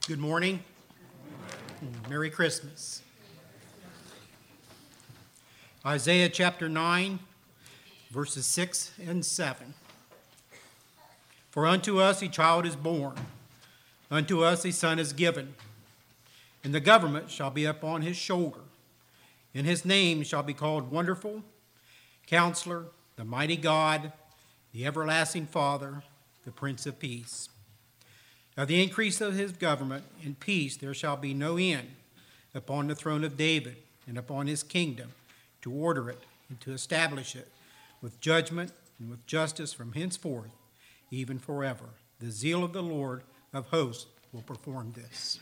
Good morning. And Merry Christmas. Isaiah chapter 9, verses 6 and 7. For unto us a child is born, unto us a son is given, and the government shall be upon his shoulder, and his name shall be called Wonderful, Counselor, the Mighty God, the Everlasting Father, the Prince of Peace. Of the increase of his government and peace there shall be no end upon the throne of David and upon his kingdom, to order it and to establish it with judgment and with justice from henceforth, even forever. The zeal of the Lord of hosts will perform this.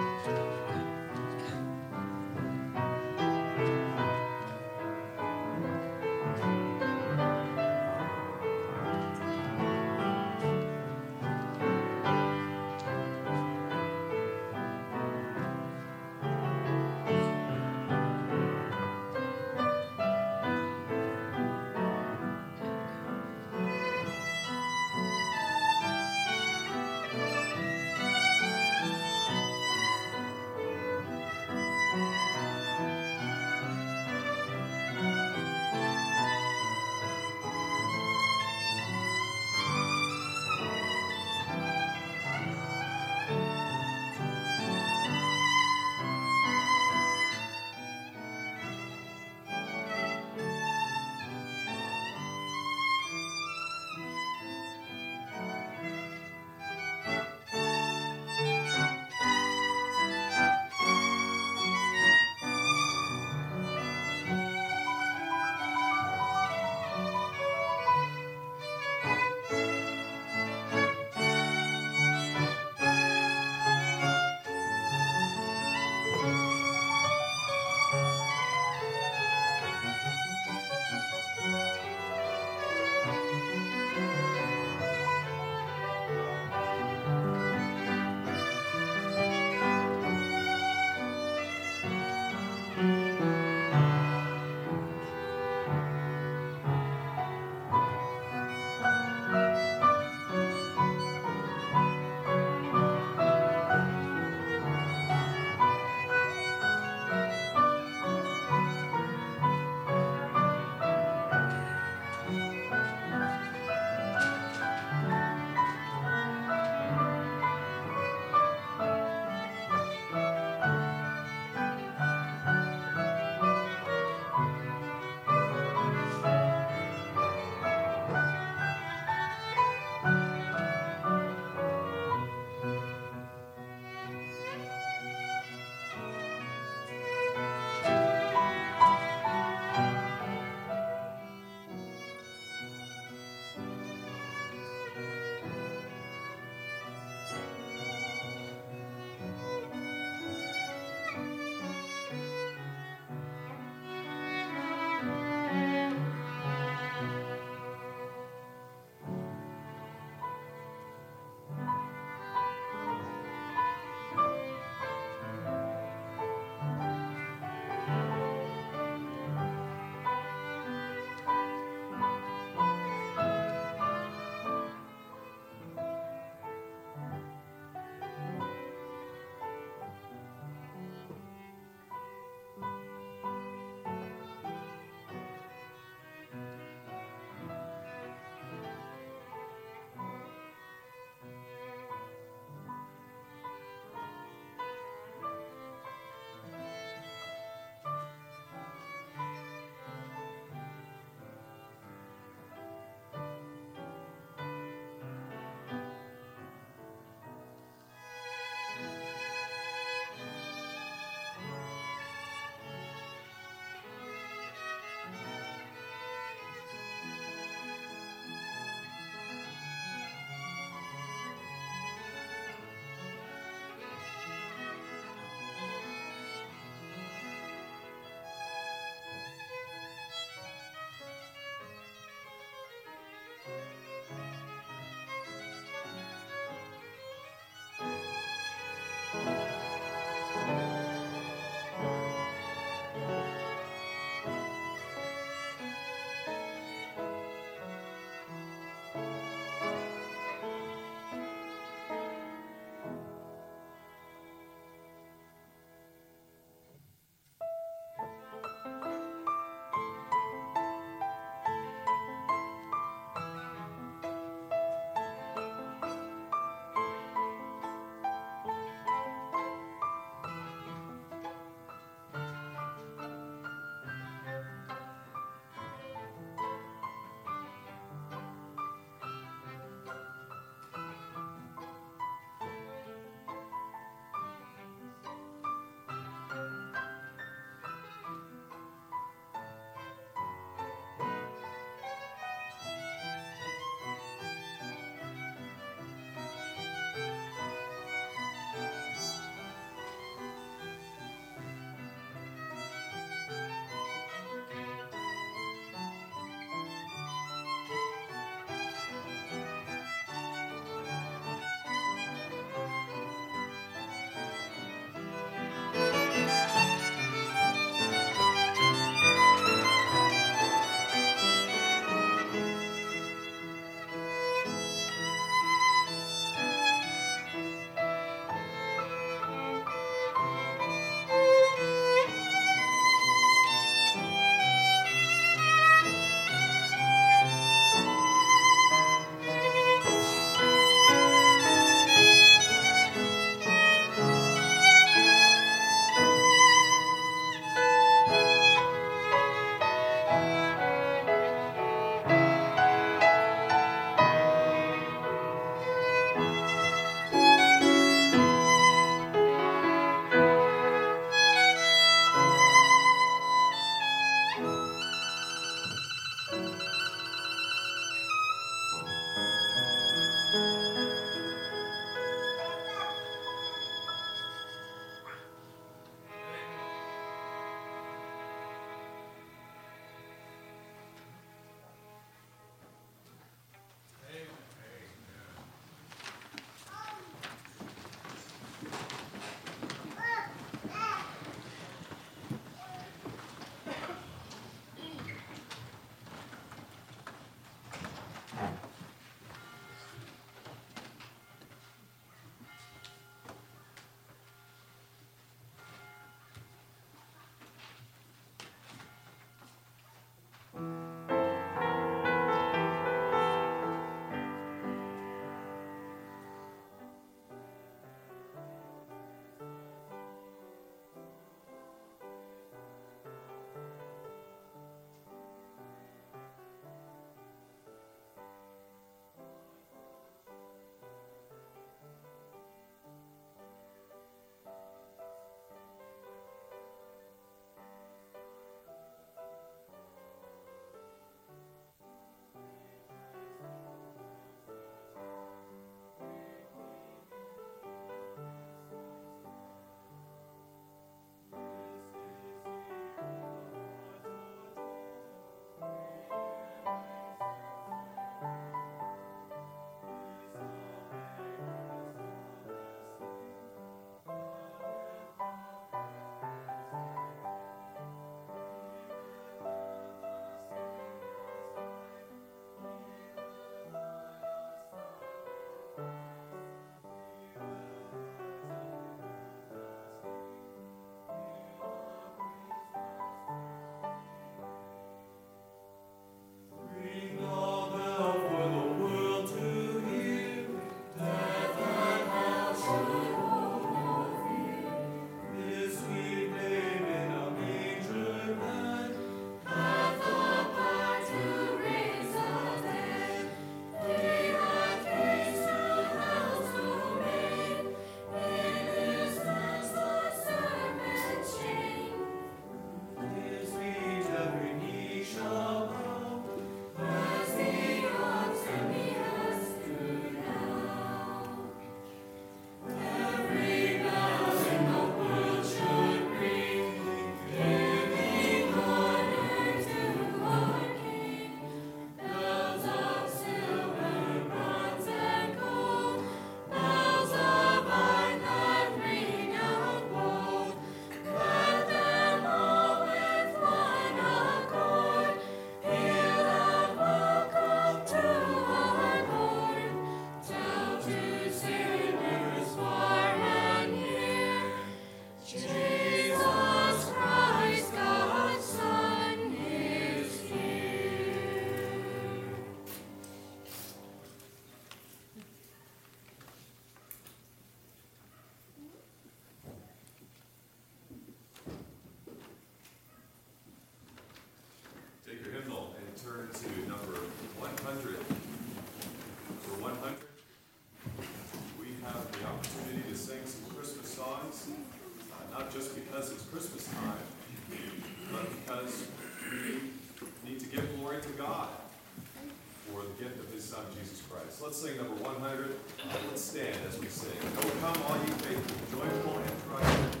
Christmas time, but because we need to give glory to God for the gift of his Son, Jesus Christ. Let's sing number 100. Let's stand as we sing. Oh, come all you faithful, joyful and triumphant.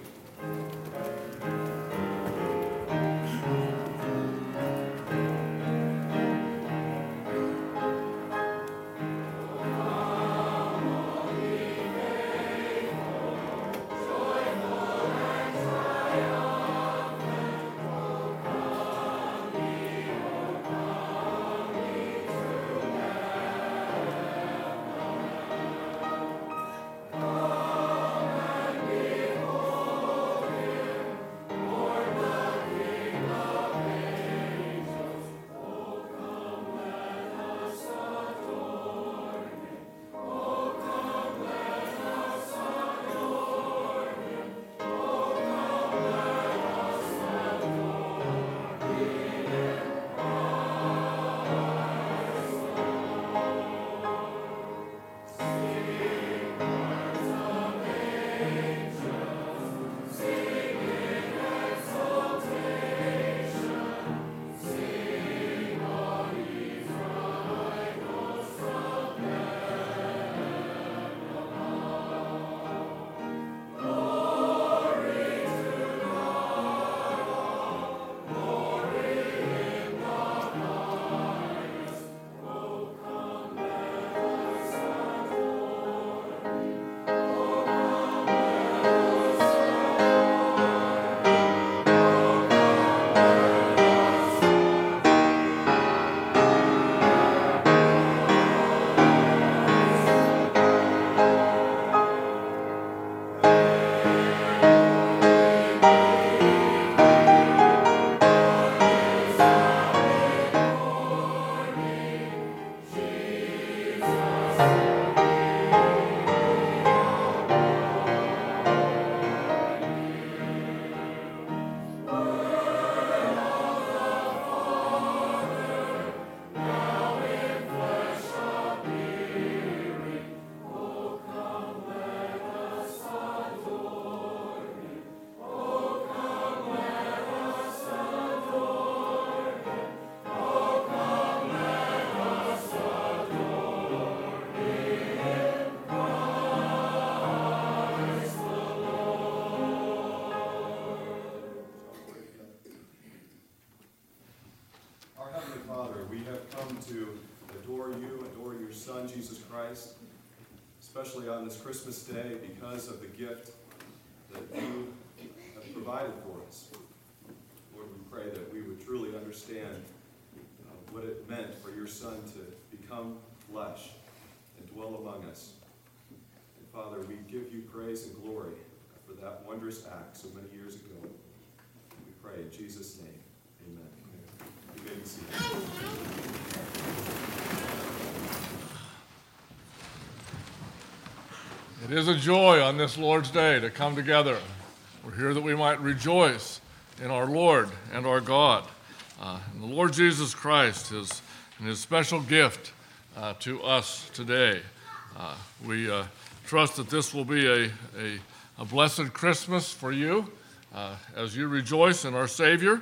Jesus Christ, especially on this Christmas day, because of the gift that you have provided for us. Lord, we pray that we would truly understand what it meant for your Son to become flesh and dwell among us. And Father, we give you praise and glory for that wondrous act so many years ago. We pray in Jesus' name. Amen. You may be seated. It is a joy on this Lord's Day to come together. We're here that we might rejoice in our Lord and our God, and the Lord Jesus Christ, and his special gift to us today. We trust that this will be a blessed Christmas for you as you rejoice in our Savior.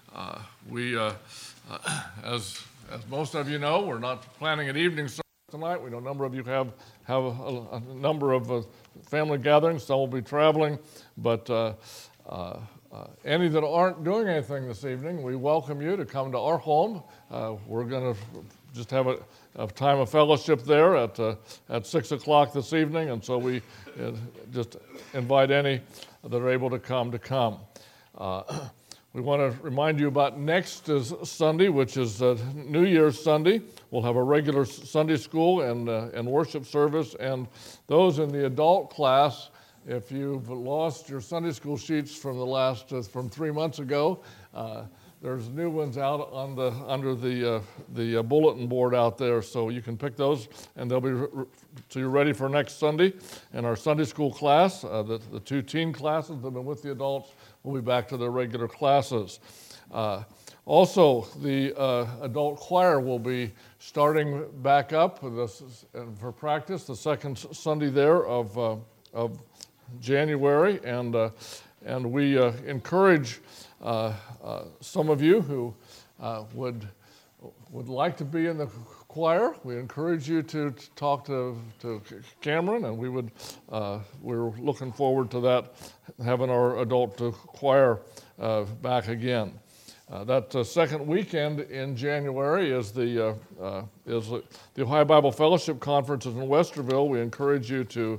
As most of you know, we're not planning an evening service tonight. We know a number of you have a number of family gatherings. Some will be traveling, but any that aren't doing anything this evening, we welcome you to come to our home. We're going to just have a time of fellowship there at 6 o'clock this evening, and so we just invite any that are able to come. We want to remind you about next Sunday, which is New Year's Sunday. We'll have a regular Sunday school and worship service. And those in the adult class, if you've lost your Sunday school sheets from 3 months ago, there's new ones out under the bulletin board out there, so you can pick those, and they'll be so you're ready for next Sunday. And our Sunday school class, the two teen classes that have been with the adults, will be back to their regular classes. Also, the adult choir will be starting back up for practice the second Sunday there of January, and and we encourage some of you who would like to be in the choir. We encourage you to talk to Cameron, and we're looking forward to that, having our adult choir back again. That second weekend in January is the Ohio Bible Fellowship Conference in Westerville. We encourage you to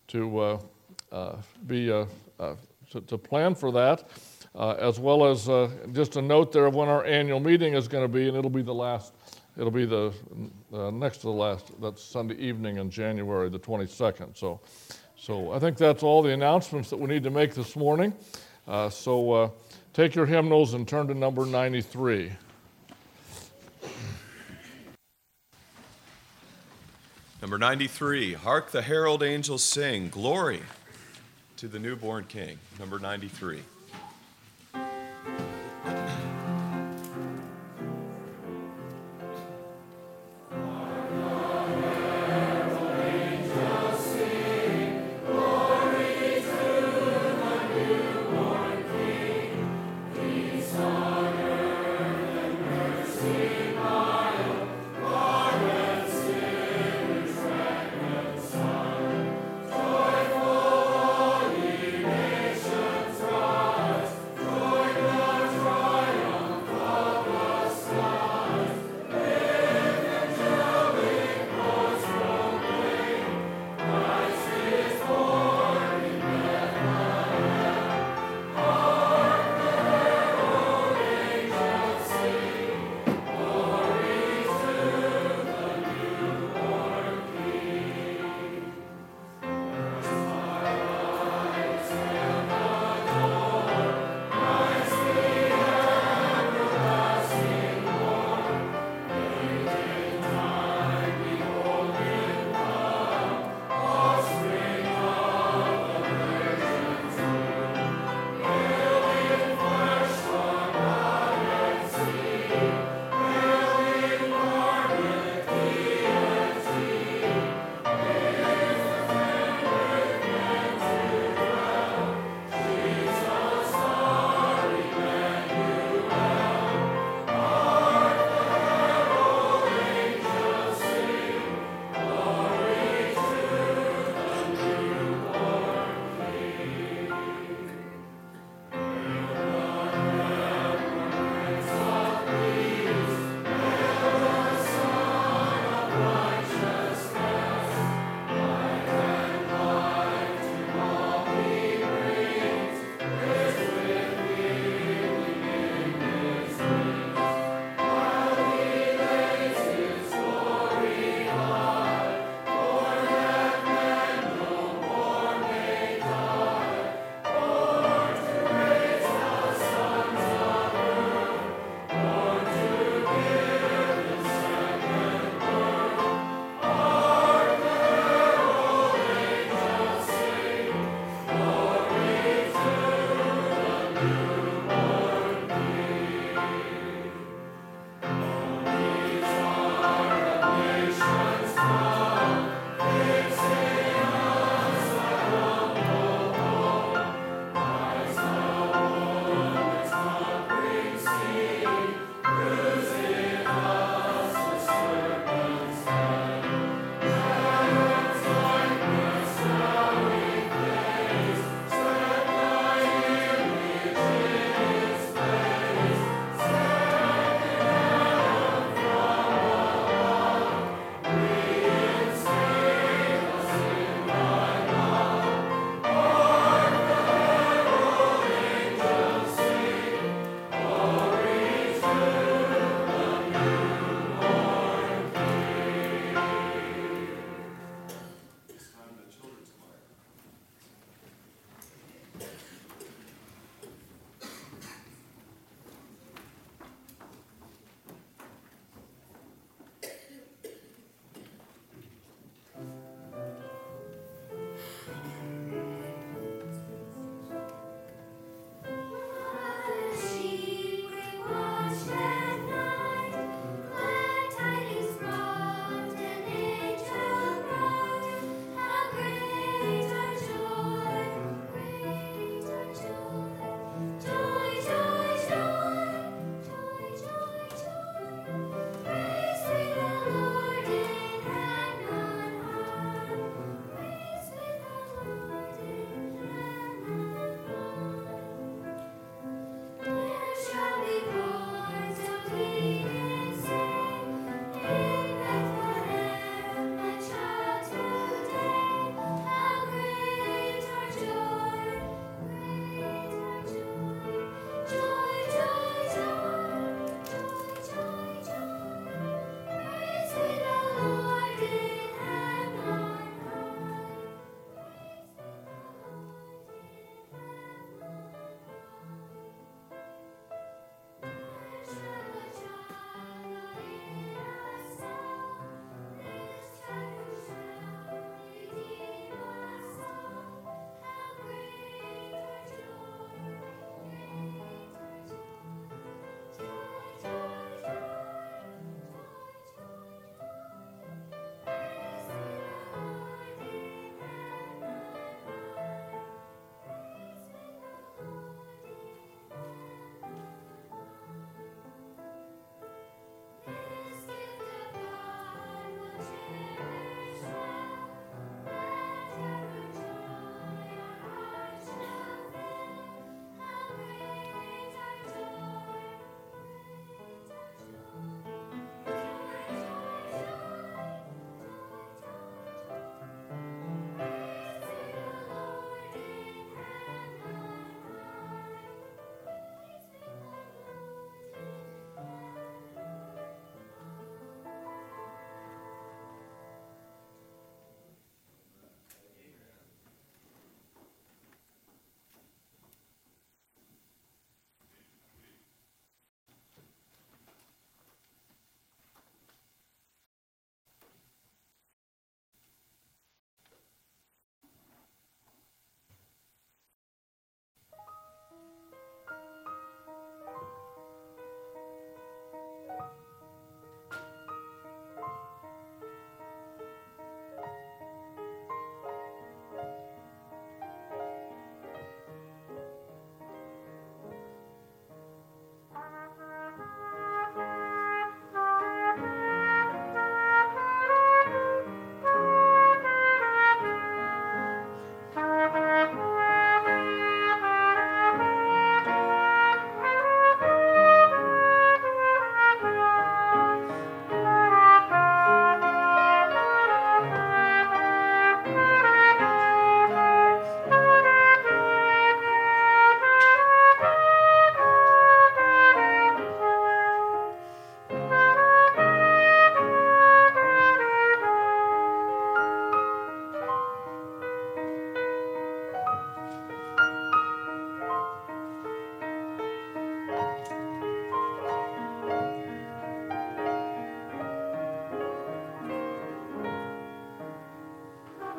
plan for that, as well as just a note there of when our annual meeting is going to be, and it'll be the next to the last. That's Sunday evening in January, the 22nd. So I think that's all the announcements that we need to make this morning. Take your hymnals and turn to number 93. Number 93, Hark the Herald Angels Sing, Glory to the Newborn King. Number 93. Joyful, ye nations, rise.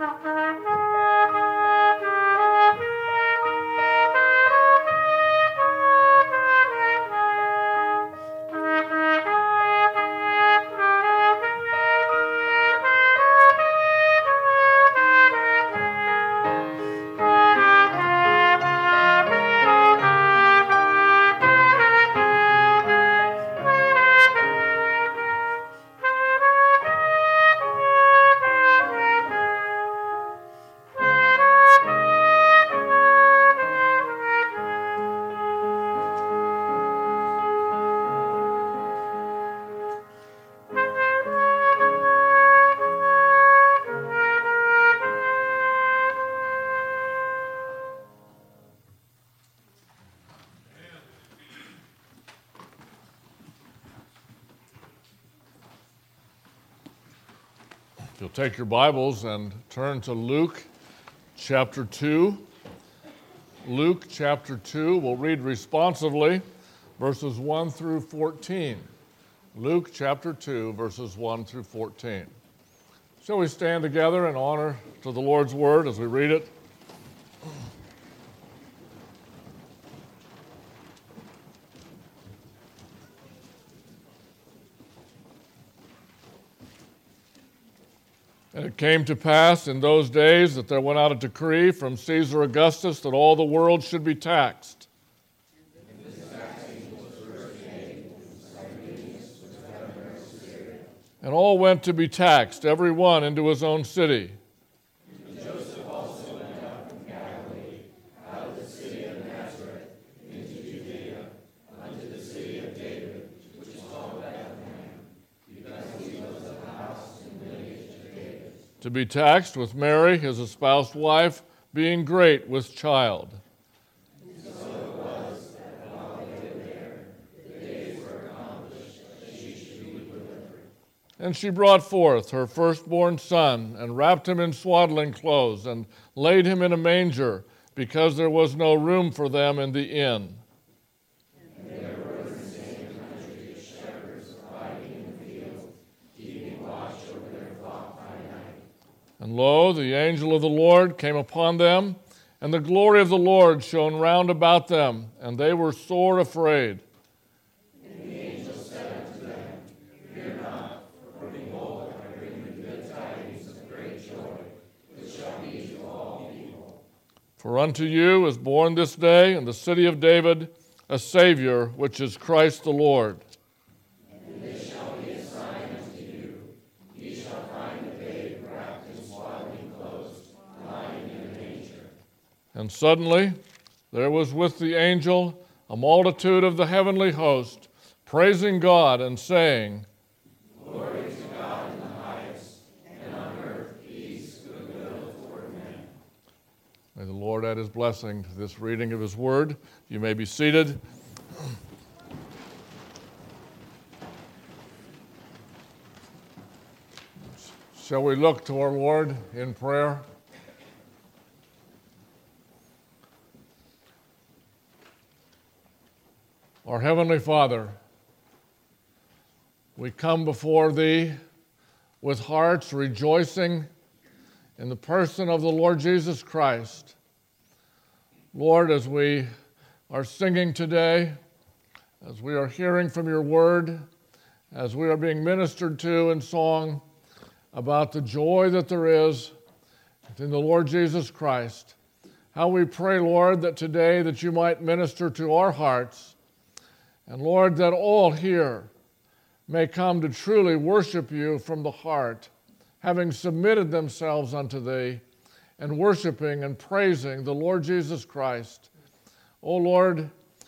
If you'll take your Bibles and turn to Luke chapter 2. Luke chapter 2, we'll read responsively verses 1 through 14. Luke chapter 2, verses 1 through 14. Shall we stand together in honor to the Lord's word as we read it? And it came to pass in those days that there went out a decree from Caesar Augustus that all the world should be taxed. And all went to be taxed, every one into his own city. And Joseph also went out from Galilee, out of the city of Nazareth, into Judea, unto the city of David, which is called Bethlehem, because he was of the house and lineage of David. To be taxed with Mary, his espoused wife, being great with child. And she brought forth her firstborn son, and wrapped him in swaddling clothes, and laid him in a manger, because there was no room for them in the inn. And there were in the same country shepherds abiding in the field, keeping watch over their flock by night. And lo, the angel of the Lord came upon them, and the glory of the Lord shone round about them, and they were sore afraid. And the angel said unto them, Fear not, for behold, I bring you good tidings of great joy, which shall be to all people. For unto you is born this day in the city of David a Savior, which is Christ the Lord. And this shall be a sign unto you. Ye shall find the babe wrapped in swaddling clothes, lying in a manger. And suddenly there was with the angel a multitude of the heavenly host, praising God and saying, Glory to God in the highest, and on earth peace, goodwill toward men. May the Lord add his blessing to this reading of his word. You may be seated. Shall we look to our Lord in prayer? Our Heavenly Father, we come before Thee with hearts rejoicing in the person of the Lord Jesus Christ. Lord, as we are singing today, as we are hearing from Your Word, as we are being ministered to in song about the joy that there is in the Lord Jesus Christ, how we pray, Lord, that today that You might minister to our hearts, and Lord, that all here may come to truly worship You from the heart, having submitted themselves unto Thee, and worshiping and praising the Lord Jesus Christ. Oh Lord,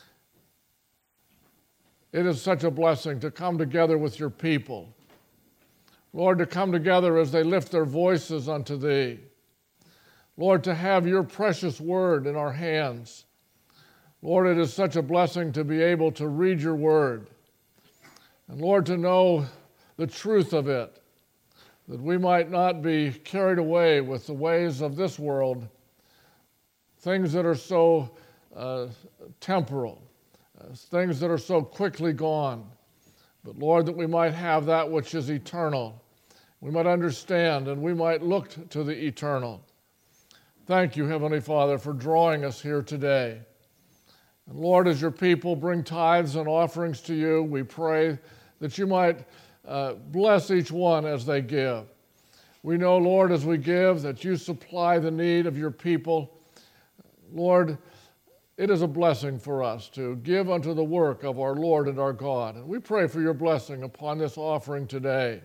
it is such a blessing to come together with Your people. Lord, to come together as they lift their voices unto Thee. Lord, to have Your precious word in our hands. Lord, it is such a blessing to be able to read Your word. And Lord, to know the truth of it, that we might not be carried away with the ways of this world, things that are so temporal, things that are so quickly gone. But Lord, that we might have that which is eternal. we might understand, and we might look to the eternal. Thank you, Heavenly Father, for drawing us here today. And Lord, as your people bring tithes and offerings to you, we pray that you might bless each one as they give. We know, Lord, as we give, that you supply the need of your people. Lord, it is a blessing for us to give unto the work of our Lord and our God. And we pray for your blessing upon this offering today.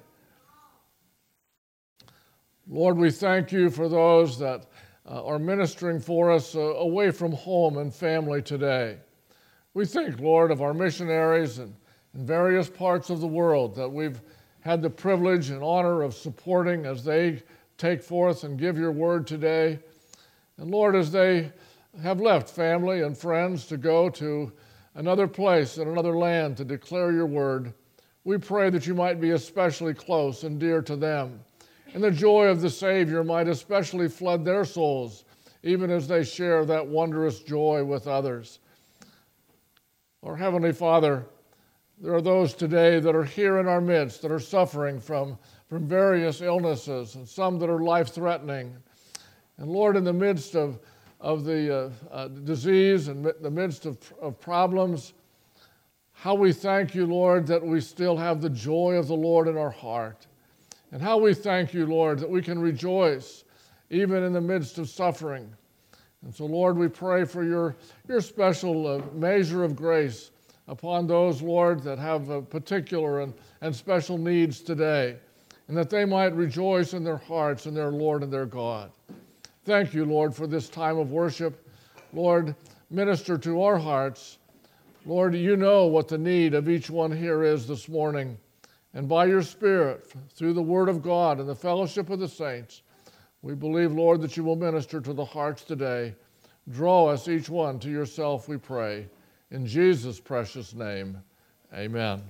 Lord, we thank you for those that are ministering for us away from home and family today. We think, Lord, of our missionaries in various parts of the world that we've had the privilege and honor of supporting as they take forth and give your word today. And Lord, as they have left family and friends to go to another place in another land to declare your word, we pray that you might be especially close and dear to them. And the joy of the Savior might especially flood their souls, even as they share that wondrous joy with others. Our Heavenly Father, there are those today that are here in our midst that are suffering from various illnesses, and some that are life-threatening. And Lord, in the midst of the disease and the midst of problems, how we thank you, Lord, that we still have the joy of the Lord in our heart. And how we thank you, Lord, that we can rejoice even in the midst of suffering. And so, Lord, we pray for your special measure of grace upon those, Lord, that have particular and special needs today, and that they might rejoice in their hearts in their Lord and their God. Thank you, Lord, for this time of worship. Lord, minister to our hearts. Lord, you know what the need of each one here is this morning. And by your Spirit, through the Word of God and the fellowship of the saints, we believe, Lord, that you will minister to the hearts today. Draw us each one to yourself, we pray. In Jesus' precious name, amen.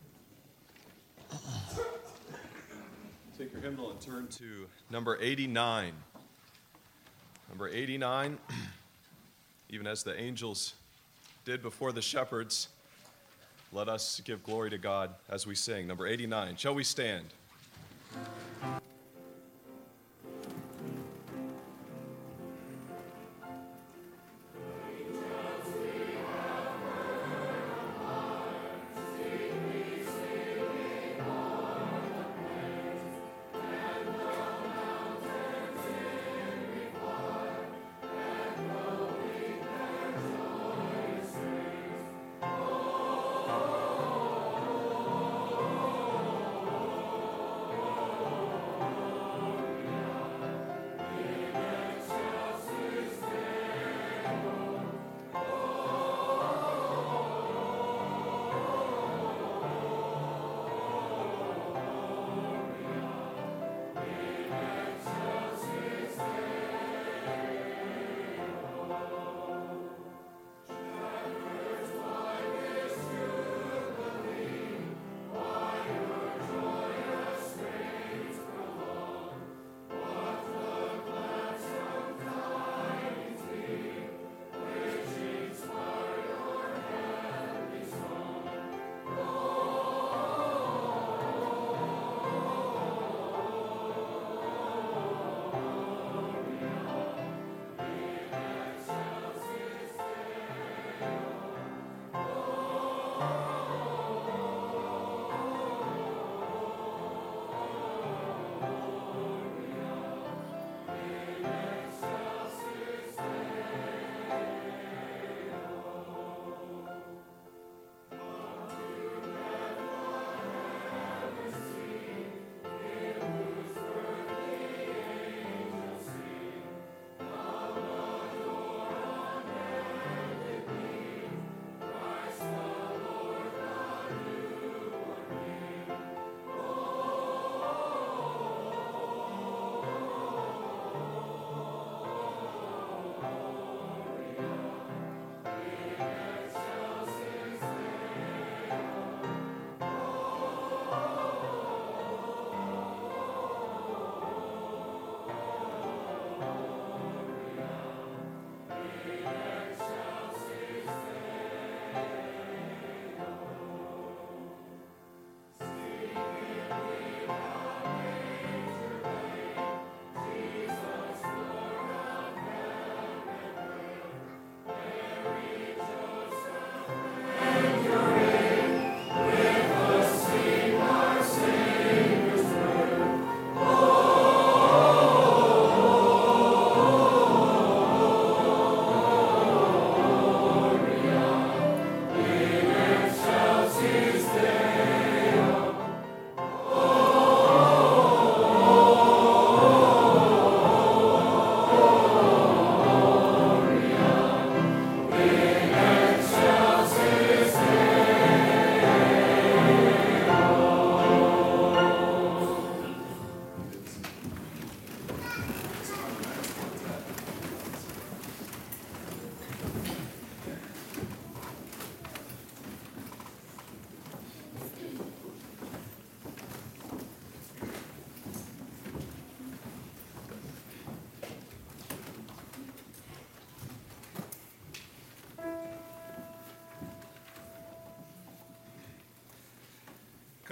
Take your hymnal and turn to number 89. Number 89, even as the angels did before the shepherds, let us give glory to God as we sing. Number 89. Shall we stand?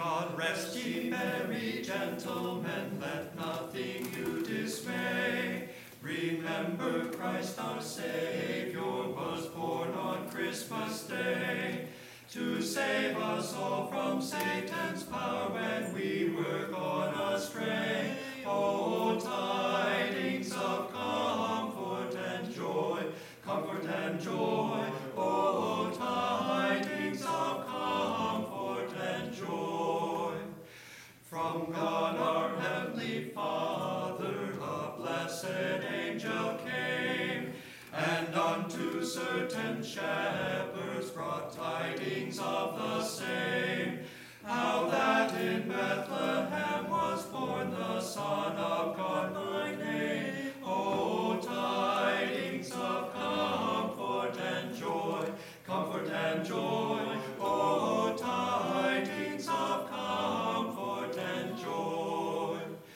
God rest ye merry gentlemen, let nothing you dismay. Remember Christ our Savior was born on Christmas Day, to save us all from Satan's power when we were gone astray. O tidings of comfort and joy, comfort and joy. O tidings of comfort and joy. From God our heavenly Father, a blessed angel came, and unto certain shepherds brought tidings of the same, how that in Bethlehem was born the Son of God by name. O tidings of comfort and joy, comfort and joy. O tidings of comfort and joy.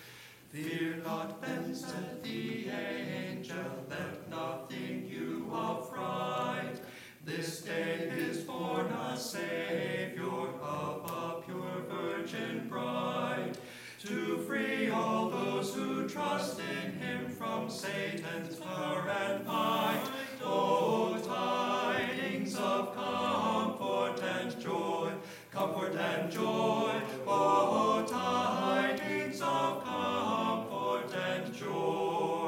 Fear not, then said the angel, let nothing you affright. This day is born a Savior of a pure virgin bride, to free all those who trust in him from Satan's power and might. O tidings of comfort and joy, comfort and joy. O tidings of comfort and joy.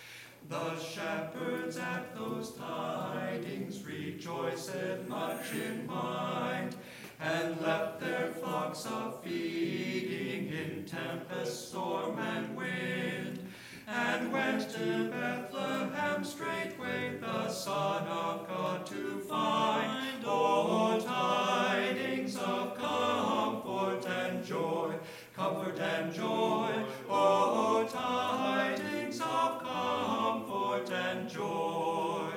The shepherds at those tidings rejoiced much in mind, and left their flocks a-feeding in tempest, storm, and wind, and went to Bethlehem straightway the Son of God to find. O tidings of comfort and joy, comfort and joy. O tidings of comfort and joy.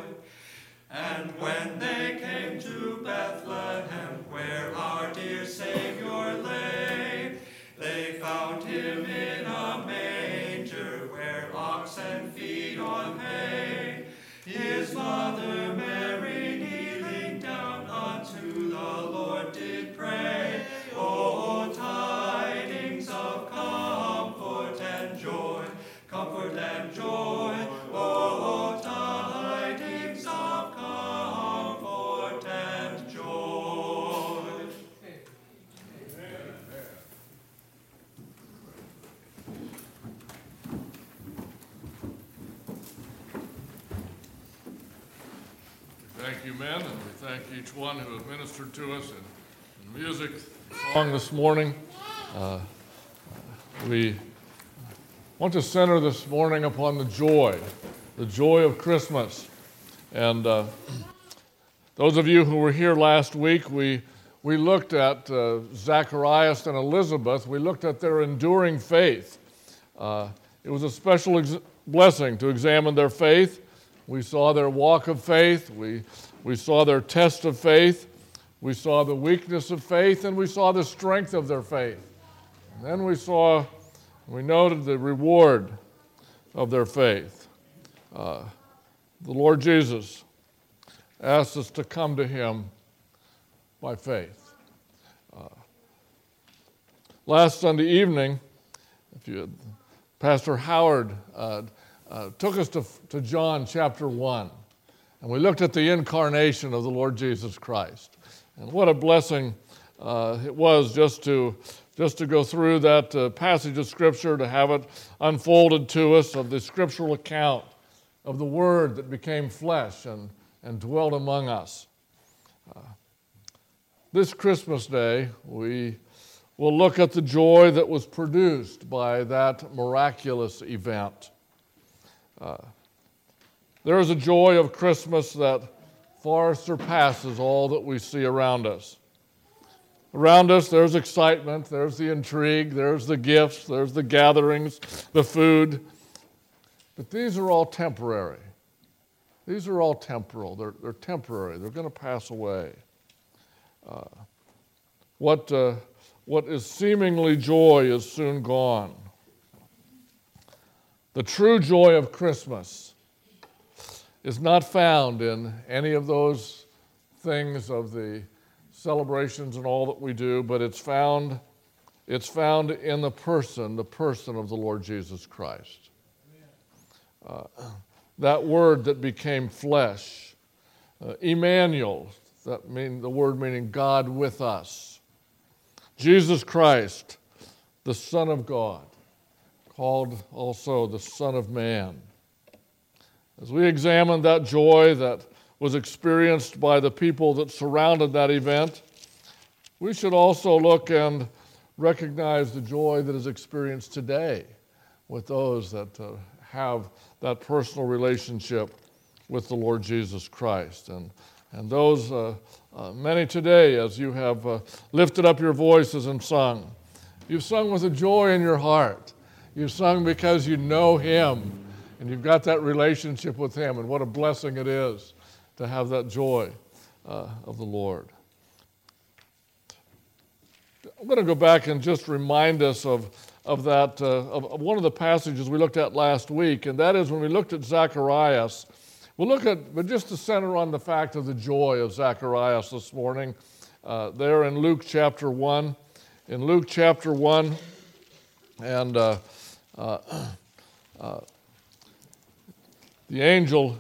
And when they came to Bethlehem, where our dear Savior lay, they found him in a manger, where oxen feed on hay. His mother Mary kneeling down unto the Lord did pray. O tidings of comfort and joy, comfort and joy. O tidings of comfort and joy. Thank you, men, and we thank each one who has ministered to us in music, song this morning. We want to center this morning upon the joy of Christmas. And those of you who were here last week, we looked at Zacharias and Elizabeth. We looked at their enduring faith. It was a special blessing to examine their faith. We saw their walk of faith. We saw their test of faith. We saw the weakness of faith, and we saw the strength of their faith. And then we noted the reward of their faith. The Lord Jesus asked us to come to him by faith. Last Sunday evening, Pastor Howard took us to John chapter 1, and we looked at the incarnation of the Lord Jesus Christ. And what a blessing it was just to go through that passage of Scripture, to have it unfolded to us, of the scriptural account of the Word that became flesh and dwelt among us. This Christmas Day, we will look at the joy that was produced by that miraculous event. There is a joy of Christmas that far surpasses all that we see around us. Around us, there's excitement, there's the intrigue, there's the gifts, there's the gatherings, the food. But these are all temporary. These are all temporal. They're temporary. They're going to pass away. What is seemingly joy is soon gone. The true joy of Christmas is not found in any of those things of the celebrations and all that we do, but it's found It's found in the person of the Lord Jesus Christ. That word that became flesh, Emmanuel, the word meaning God with us. Jesus Christ, the Son of God, called also the Son of Man. As we examine that joy that was experienced by the people that surrounded that event, we should also look and recognize the joy that is experienced today with those that have that personal relationship with the Lord Jesus Christ. And those, many today, as you have lifted up your voices and sung, you've sung with a joy in your heart. You've sung because you know Him and you've got that relationship with Him, and what a blessing it is to have that joy of the Lord. I'm going to go back and just remind us of one of the passages we looked at last week, and that is when we looked at Zacharias. But just to center on the fact of the joy of Zacharias this morning, there in Luke chapter 1. In Luke chapter 1, and the angel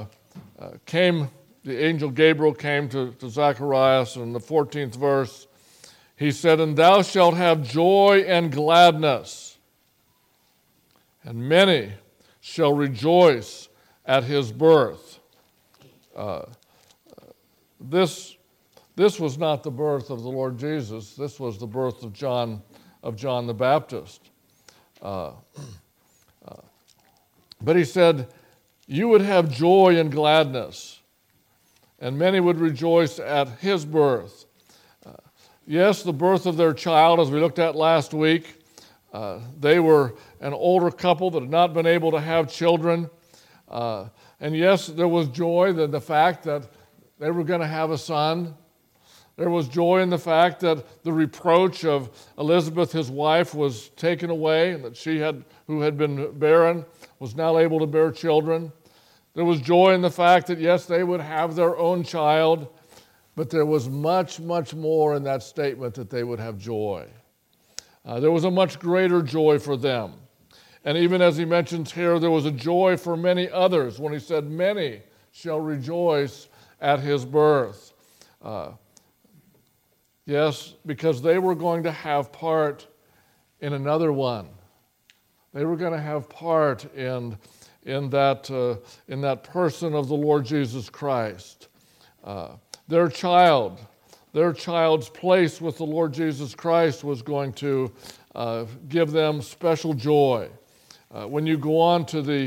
Gabriel came to Zacharias, and in the 14th verse, he said, "And thou shalt have joy and gladness, and many shall rejoice at his birth." This was not the birth of the Lord Jesus. This was the birth of John the Baptist. But he said, "You would have joy and gladness, and many would rejoice at his birth." Yes, the birth of their child, as we looked at last week, they were an older couple that had not been able to have children. And yes, there was joy in the fact that they were going to have a son. There was joy in the fact that the reproach of Elizabeth, his wife, was taken away, and that who had been barren, was now able to bear children. There was joy in the fact that, yes, they would have their own child, but there was much, much more in that statement that they would have joy. There was a much greater joy for them. And even as he mentions here, there was a joy for many others when he said, "Many shall rejoice at his birth." Yes, because they were going to have part in another one. They were going to have part in that person of the Lord Jesus Christ. Their child's place with the Lord Jesus Christ was going to give them special joy. When you go on to the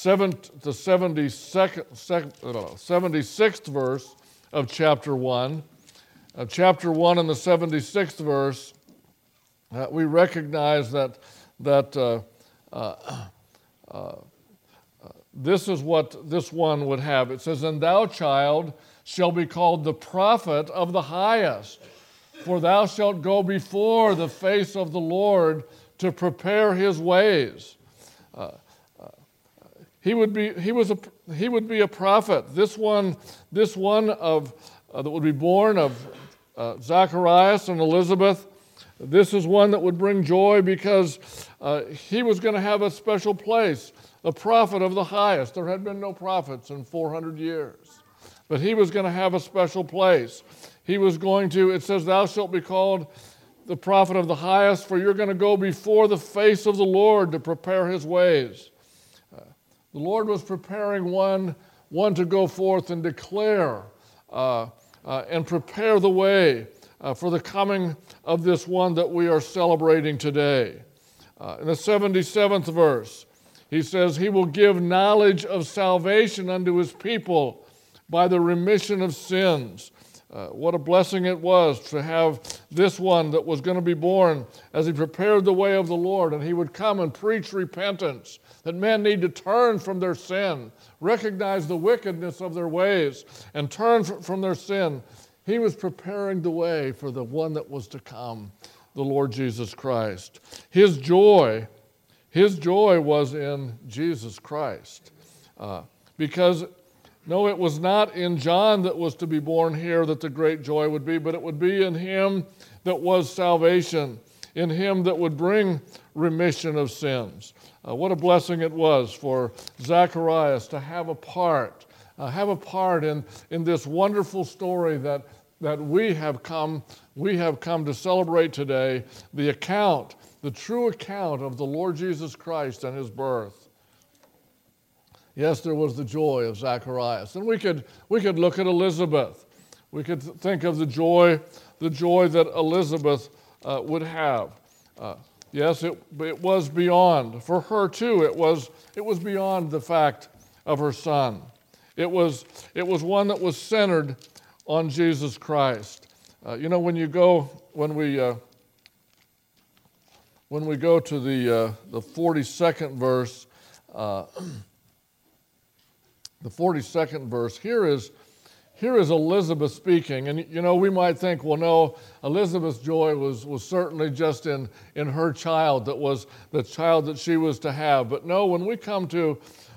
76th verse of chapter 1, and the 76th verse, we recognize that this is what this one would have. It says, "And thou, child, shall be called the prophet of the highest, for thou shalt go before the face of the Lord to prepare his ways." He would be a prophet. This one of that would be born of Zacharias and Elizabeth. This is one that would bring joy because he was going to have a special place, the prophet of the highest. There had been no prophets in 400 years, but he was going to have a special place. He was going to, it says, "Thou shalt be called the prophet of the highest, for you're going to go before the face of the Lord to prepare his ways." The Lord was preparing one to go forth and declare and prepare the way for the coming of this one that we are celebrating today. In the 77th verse, he says, "He will give knowledge of salvation unto his people by the remission of sins." What a blessing it was to have this one that was going to be born as he prepared the way of the Lord, and he would come and preach repentance, that men need to turn from their sin, recognize the wickedness of their ways, and turn from their sin. He was preparing the way for the one that was to come, the Lord Jesus Christ. His joy was in Jesus Christ. Because no, it was not in John that was to be born here that the great joy would be, but it would be in him that was salvation. in him that would bring remission of sins. What a blessing it was for Zacharias to have a part in this wonderful story that we have come to celebrate today, the true account of the Lord Jesus Christ and his birth. Yes, there was the joy of Zacharias. And we could look at Elizabeth. We could think of the joy that Elizabeth would have. Yes, it was beyond. For her too, it was beyond the fact of her son. It was one that was centered on Jesus Christ. When we go to the 42nd verse, the 42nd verse, here is Elizabeth speaking. And we might think, well, no, Elizabeth's joy was certainly just in her child, that was the child that she was to have. But no, when we come to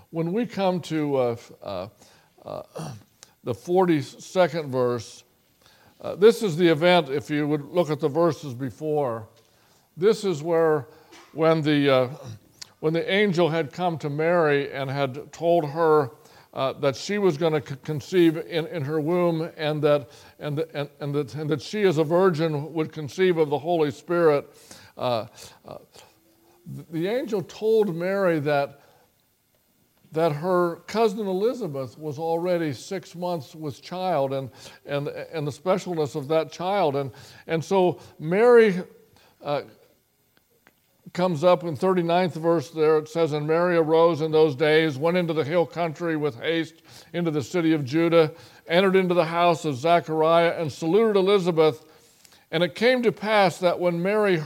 the 42nd verse, this is the event, if you would look at the verses before. This is where when the angel had come to Mary and had told her that she was going to conceive in her womb, and that she as a virgin would conceive of the Holy Spirit. The angel told Mary that her cousin Elizabeth was already 6 months with child, and the specialness of that child, and so Mary comes up in 39th verse there. It says, "And Mary arose in those days, went into the hill country with haste into the city of Judah, entered into the house of Zechariah, and saluted Elizabeth. And it came to pass that when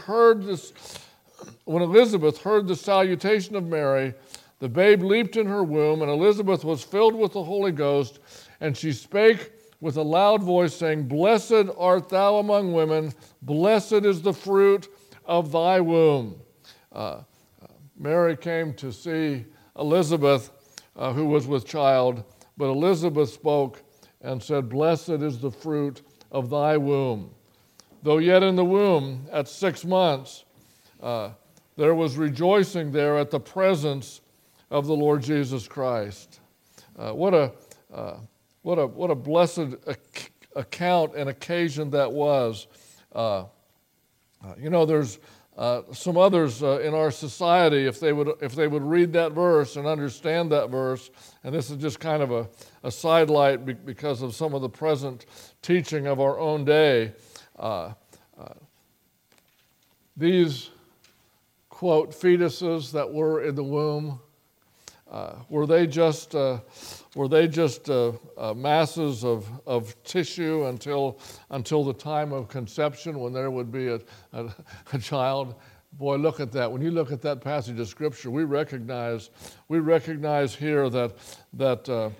Elizabeth heard the salutation of Mary, the babe leaped in her womb, and Elizabeth was filled with the Holy Ghost, and she spake with a loud voice, saying, Blessed art thou among women, blessed is the fruit of thy womb." Mary came to see Elizabeth, who was with child, but Elizabeth spoke and said, "Blessed is the fruit of thy womb." Though yet in the womb at 6 months, there was rejoicing there at the presence of the Lord Jesus Christ. What a blessed account and occasion that was. There's some others in our society, if they would read that verse and understand that verse, and this is just kind of a sidelight because of some of the present teaching of our own day. These, quote, fetuses that were in the womb, were they just masses of tissue until the time of conception, when there would be a child? Boy, look at that. When you look at that passage of Scripture, we recognize here that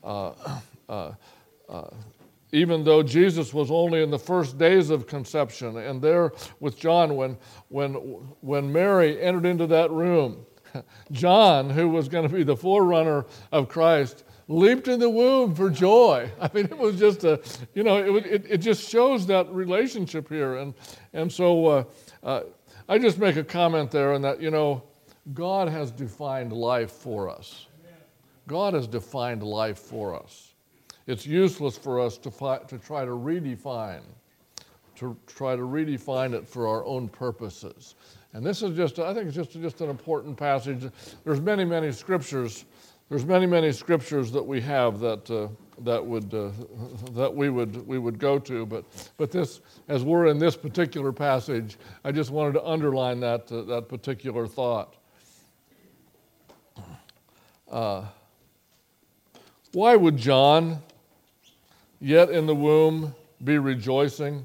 even though Jesus was only in the first days of conception, and there with John, when Mary entered into that room, John, who was going to be the forerunner of Christ, leaped in the womb for joy. I mean, it was just it just shows that relationship here. And so I just make a comment there, and that, God has defined life for us. God has defined life for us. It's useless for us to try to redefine it for our own purposes. And this is I think it's just an important passage. There's many scriptures. There's many scriptures that we have that we would go to. But this, as we're in this particular passage, I just wanted to underline that particular thought. Why would John, yet in the womb, be rejoicing?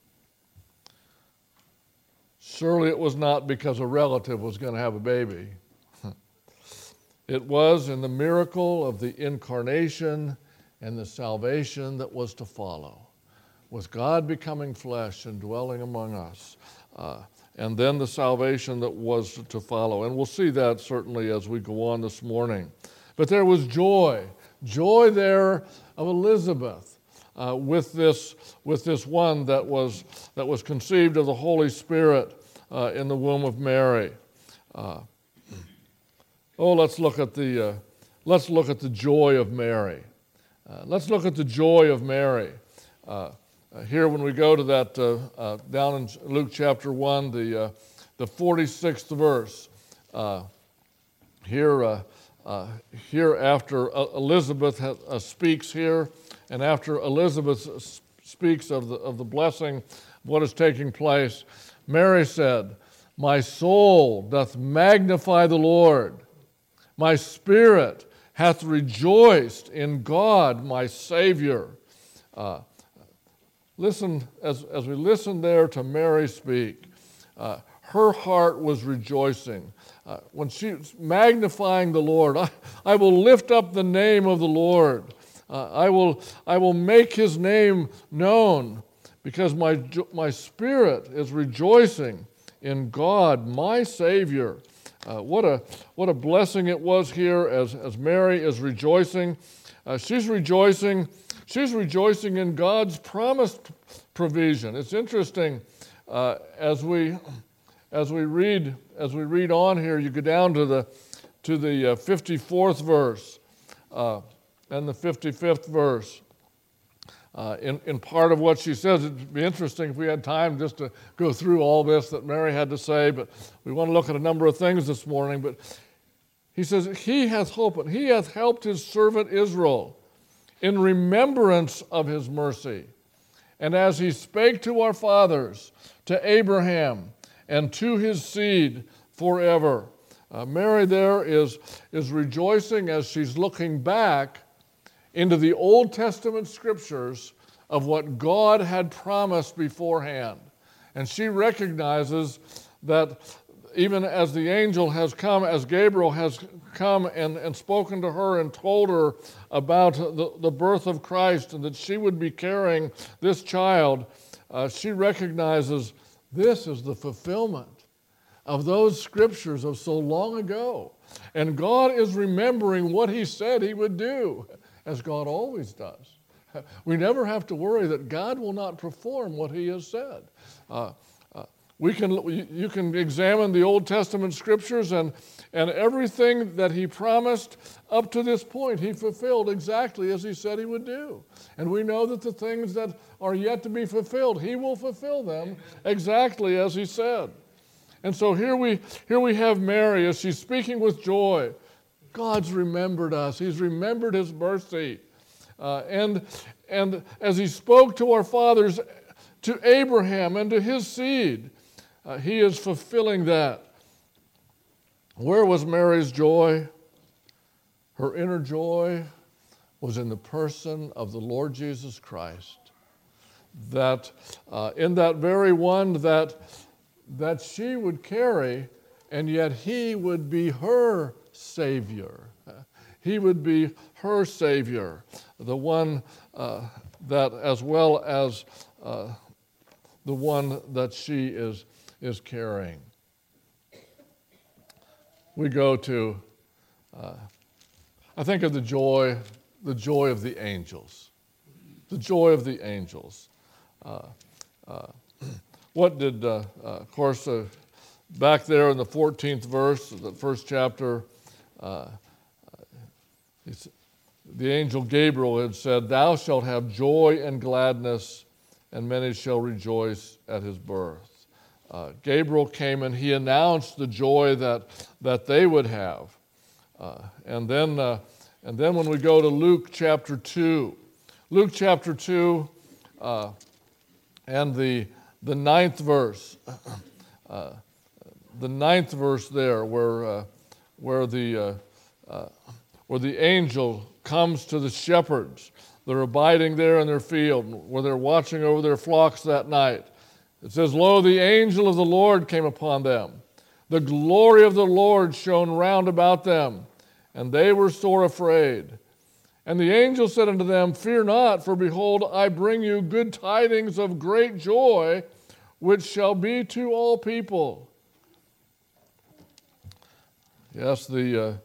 Surely it was not because a relative was going to have a baby. It was in the miracle of the incarnation and the salvation that was to follow, with God becoming flesh and dwelling among us, and then the salvation that was to follow. And we'll see that certainly as we go on this morning. But there was joy there of Elizabeth with this one that was conceived of the Holy Spirit. in the womb of Mary. Let's look at the joy of Mary. Let's look at the joy of Mary. Here, when we go to that down in Luke chapter 1, the 46th verse. Here after Elizabeth speaks here, and after Elizabeth speaks of the blessing, what is taking place, Mary said, "My soul doth magnify the Lord. My spirit hath rejoiced in God my Savior." Listen, as we listen there to Mary speak, her heart was rejoicing. When she was magnifying the Lord, I will lift up the name of the Lord. I will make his name known, because my spirit is rejoicing in God, my Savior. What a blessing it was here as Mary is rejoicing. She's rejoicing in God's promised provision. It's interesting as we read on here. You go down to the 54th verse and the 55th verse. In part of what she says, it'd be interesting if we had time just to go through all this that Mary had to say, but we want to look at a number of things this morning. But he says, He hath helped his servant Israel in remembrance of his mercy, and as he spake to our fathers, to Abraham, and to his seed forever. Mary there is rejoicing as she's looking back into the Old Testament scriptures of what God had promised beforehand. And she recognizes that even as the angel has come, as Gabriel has come and spoken to her and told her about the birth of Christ and that she would be carrying this child, she recognizes this is the fulfillment of those scriptures of so long ago. And God is remembering what he said he would do, as God always does. We never have to worry that God will not perform what he has said. You can examine the Old Testament scriptures, and everything that he promised up to this point, he fulfilled exactly as he said he would do. And we know that the things that are yet to be fulfilled, he will fulfill them exactly as he said. And so here we have Mary as she's speaking with joy. God's remembered us. He's remembered his mercy. And as he spoke to our fathers, to Abraham and to his seed, he is fulfilling that. Where was Mary's joy? Her inner joy was in the person of the Lord Jesus Christ. That in that very one that she would carry, and yet he would be her Savior. He would be her Savior, the one that, as well as the one that she is carrying. We go to, I think of the joy of the angels. The joy of the angels. What did, of course, back there in the 14th verse, the first chapter, the angel Gabriel had said, "Thou shalt have joy and gladness, and many shall rejoice at his birth." Gabriel came and he announced the joy that they would have. And then when we go to Luke chapter 2, and the 9th verse, the 9th verse there, where the angel comes to the shepherds that are abiding there in their field, where they're watching over their flocks that night. It says, "Lo, the angel of the Lord came upon them. The glory of the Lord shone round about them, and they were sore afraid. And the angel said unto them, Fear not, for behold, I bring you good tidings of great joy, which shall be to all people." Yes, the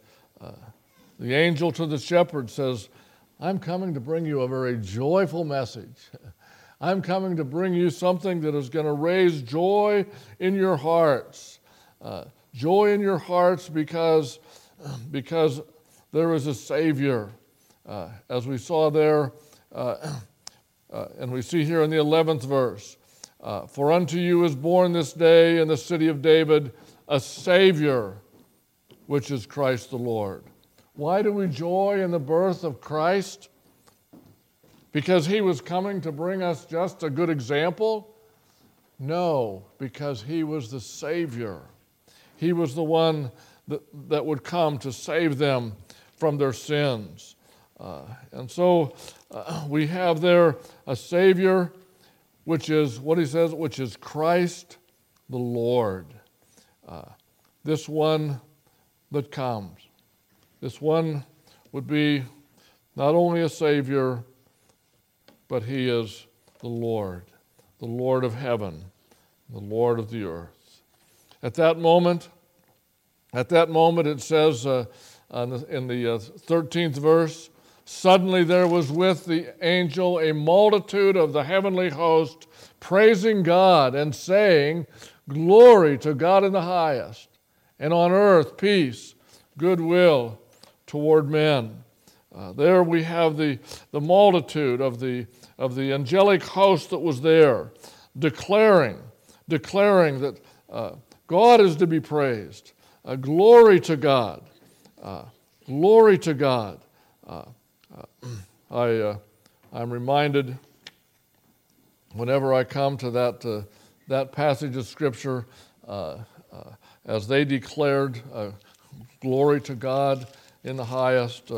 angel to the shepherd says, "I'm coming to bring you a very joyful message. I'm coming to bring you something that is going to raise joy in your hearts. Joy in your hearts because there is a Savior. As we saw there, and we see here in the 11th verse, for unto you is born this day in the city of David a Savior, which is Christ the Lord. Why do we joy in the birth of Christ? Because he was coming to bring us just a good example? No, because he was the Savior. He was the one that would come to save them from their sins. And so we have there a Savior, which is what he says, which is Christ the Lord. This one that comes. This one would be not only a Savior, but he is the Lord of heaven, the Lord of the earth. At that moment it says in the 13th verse, suddenly there was with the angel a multitude of the heavenly host, praising God and saying, glory to God in the highest, and on earth peace, goodwill toward men. There we have the multitude of the angelic host that was there, declaring that God is to be praised. Glory to God. Glory to God. I'm reminded whenever I come to that passage of Scripture, as they declared glory to God in the highest.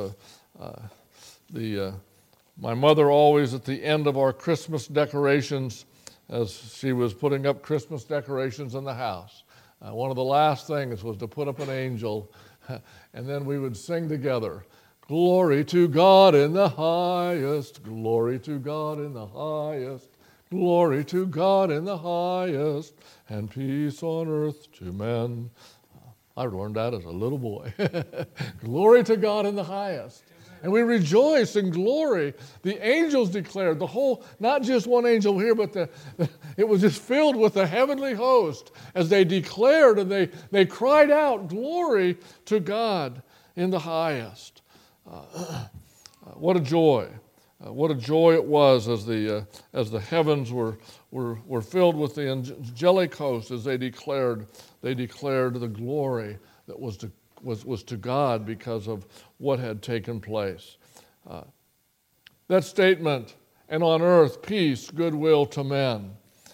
My mother always at the end of our Christmas decorations, as she was putting up Christmas decorations in the house, one of the last things was to put up an angel, and then we would sing together, glory to God in the highest, glory to God in the highest, glory to God in the highest, and peace on earth to men. I learned that as a little boy. Glory to God in the highest. And we rejoice in glory. The angels declared, the whole, not just one angel here, but it was just filled with the heavenly host as they declared and they cried out, glory to God in the highest. What a joy. What a joy it was as the heavens were filled with the angelic host as they declared the glory that was to God because of what had taken place. That statement, and on earth peace, goodwill to men.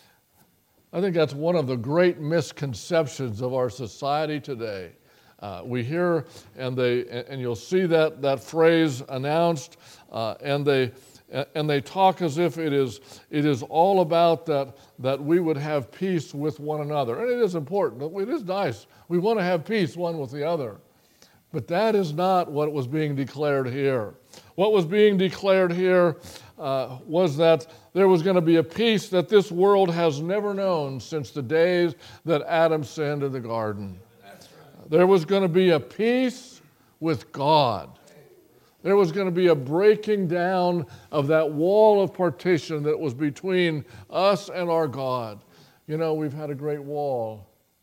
I think that's one of the great misconceptions of our society today. We hear, and you'll see that phrase announced, and they talk as if it is all about that we would have peace with one another. And it is important. It is nice. We want to have peace one with the other. But that is not what was being declared here. What was being declared here was that there was going to be a peace that this world has never known since the days that Adam sinned in the garden. There was going to be a peace with God. There was going to be a breaking down of that wall of partition that was between us and our God. You know, we've had a great wall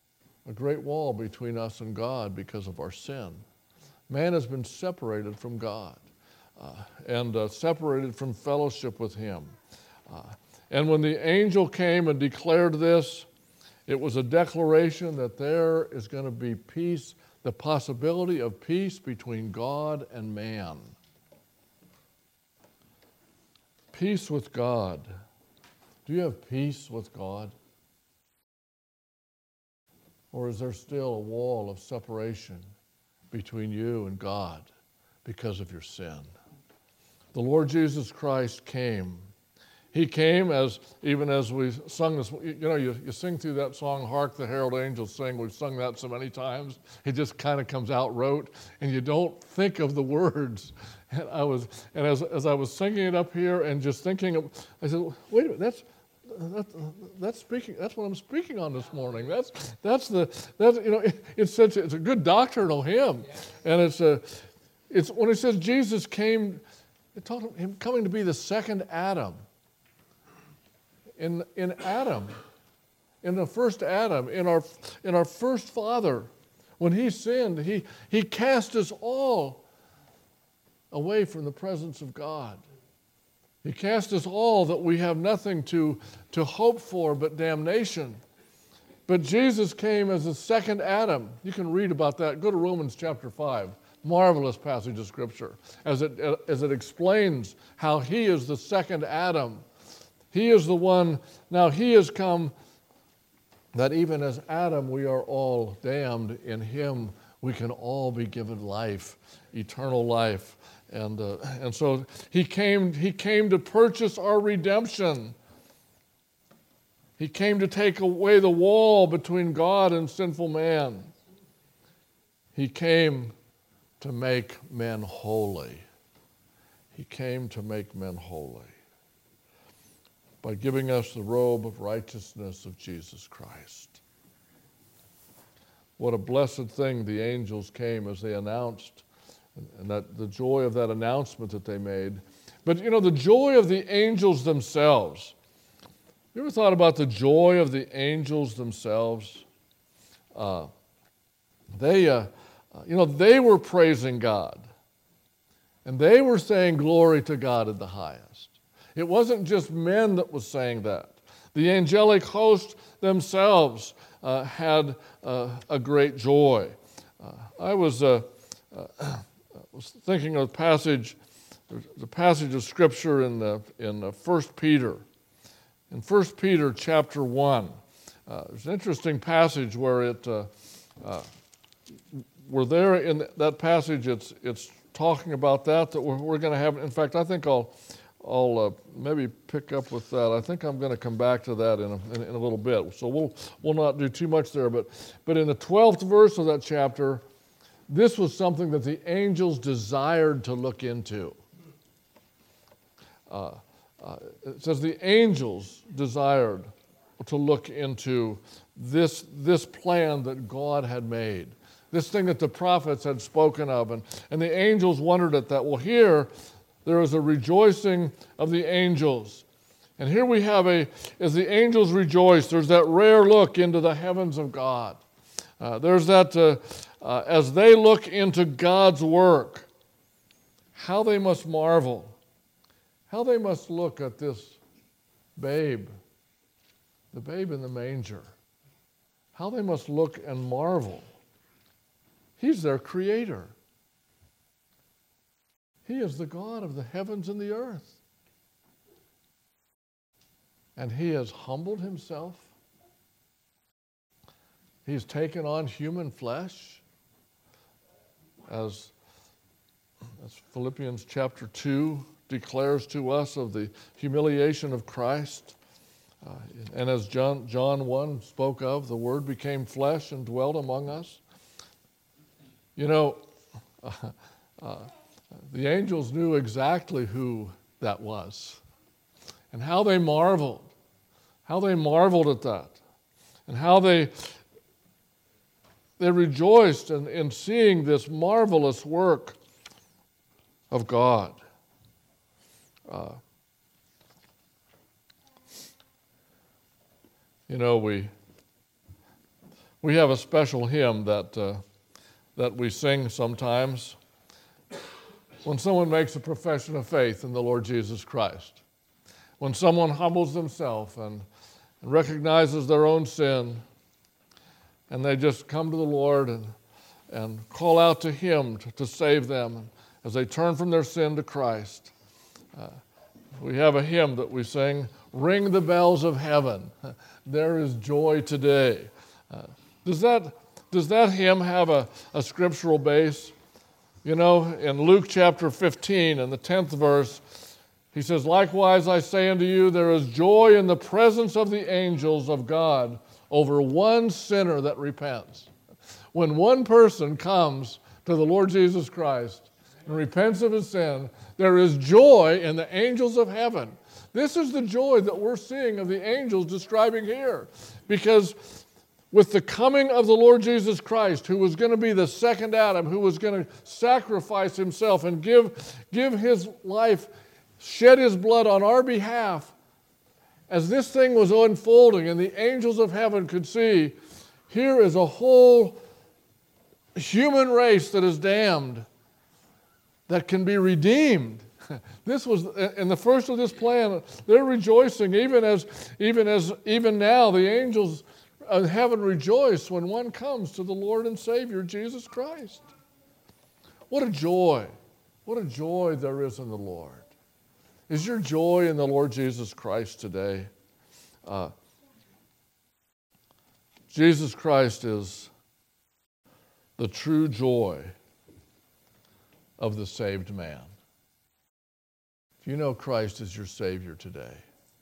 between us and God because of our sin. Man has been separated from God and separated from fellowship with Him. And when the angel came and declared this, it was a declaration that there is going to be peace, the possibility of peace between God and man. Peace with God. Do you have peace with God? Or is there still a wall of separation between you and God because of your sin? The Lord Jesus Christ came. He came even as we sung this, you sing through that song, Hark the Herald Angels Sing. We've sung that so many times. It just kind of comes out rote, and you don't think of the words. And as I was singing it up here and just thinking, I said, wait a minute, that's speaking. That's what I'm speaking on this morning. It's a good doctrinal hymn, and it's when it says Jesus came, it talked about him coming to be the second Adam. in Adam, in the first Adam, in our first father. When he sinned, he cast us all away from the presence of God. He cast us all that we have nothing to hope for but damnation. But Jesus came as the second Adam. You can read about that. Go to Romans chapter 5. Marvelous passage of Scripture as it explains how he is the second Adam. He is the one, now he has come that even as Adam we are all damned. In him we can all be given life, eternal life. And so he came to purchase our redemption. He came to take away the wall between God and sinful man. He came to make men holy. He came to make men holy by giving us the robe of righteousness of Jesus Christ. What a blessed thing the angels came as they announced, and that the joy of that announcement that they made. But you know, the joy of the angels themselves. You ever thought about the joy of the angels themselves? They were praising God. And they were saying glory to God in the highest. It wasn't just men that was saying that. The angelic host themselves had a great joy. I was thinking of the passage of Scripture in 1 Peter. In 1 Peter chapter 1, there's an interesting passage where we're there in that passage. It's talking about that we're going to have. In fact, I think I'll maybe pick up with that. I think I'm going to come back to that in a little bit. So we'll not do too much there. But in the 12th verse of that chapter, this was something that the angels desired to look into. It says the angels desired to look into this plan that God had made, this thing that the prophets had spoken of, and the angels wondered at that. Well, here there is a rejoicing of the angels, and here we have as the angels rejoice, there's that rare look into the heavens of God. There's that as they look into God's work, how they must marvel. How they must look at this babe, the babe in the manger. How they must look and marvel. He's their creator. He is the God of the heavens and the earth. And he has humbled himself. He's taken on human flesh, as Philippians chapter 2 declares to us of the humiliation of Christ. And as John 1 spoke of, the Word became flesh and dwelt among us. You know, the angels knew exactly who that was and how they marveled at that, and how they rejoiced in seeing this marvelous work of God. We have a special hymn that we sing sometimes when someone makes a profession of faith in the Lord Jesus Christ. When someone humbles themselves and recognizes their own sin, and they just come to the Lord and call out to Him to save them as they turn from their sin to Christ. We have a hymn that we sing, "Ring the bells of heaven, there is joy today." Does that hymn have a scriptural base? You know, in Luke chapter 15, in the 10th verse, he says, "Likewise I say unto you, there is joy in the presence of the angels of God over one sinner that repents." When one person comes to the Lord Jesus Christ and repents of his sin, there is joy in the angels of heaven. This is the joy that we're seeing of the angels describing here. Because with the coming of the Lord Jesus Christ, who was going to be the second Adam, who was going to sacrifice himself and give his life, shed his blood on our behalf, as this thing was unfolding and the angels of heaven could see, here is a whole human race that is damned, that can be redeemed. This was in the first of this plan. They're rejoicing, even now the angels of heaven rejoice when one comes to the Lord and Savior Jesus Christ. What a joy! What a joy there is in the Lord. Is your joy in the Lord Jesus Christ today? Jesus Christ is the true joy of the saved man. If you know Christ as your Savior today,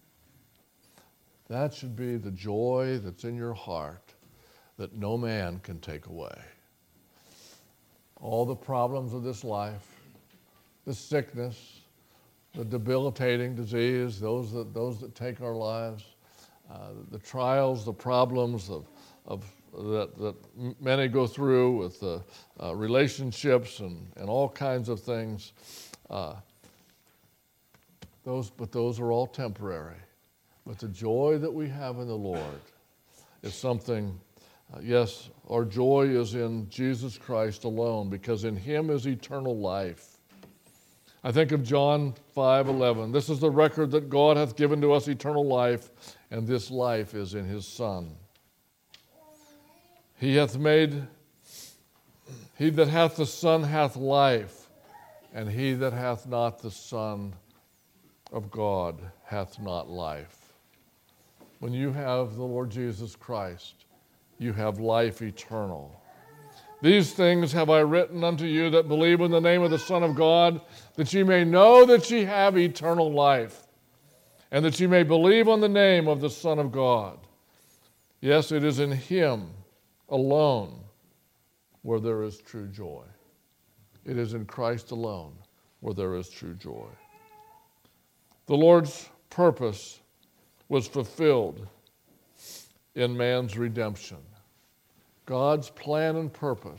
that should be the joy that's in your heart that no man can take away. All the problems of this life, the sickness, the debilitating disease, those that take our lives, the trials, the problems that many go through with relationships and all kinds of things. Those are all temporary. But the joy that we have in the Lord is something, yes, our joy is in Jesus Christ alone, because in Him is eternal life. I think of John 5:11. This is the record that God hath given to us eternal life, and this life is in His Son. He that hath the Son hath life, and he that hath not the Son of God hath not life. When you have the Lord Jesus Christ, you have life eternal. These things have I written unto you that believe in the name of the Son of God, that ye may know that ye have eternal life, and that ye may believe on the name of the Son of God. Yes, it is in Him alone where there is true joy. It is in Christ alone where there is true joy. The Lord's purpose was fulfilled in man's redemption. God's plan and purpose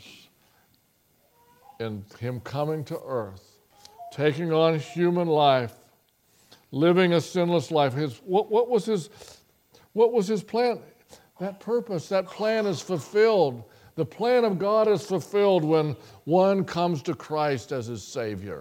in Him coming to earth, taking on human life, living a sinless life. What was his plan? That purpose, that plan is fulfilled. The plan of God is fulfilled when one comes to Christ as his Savior.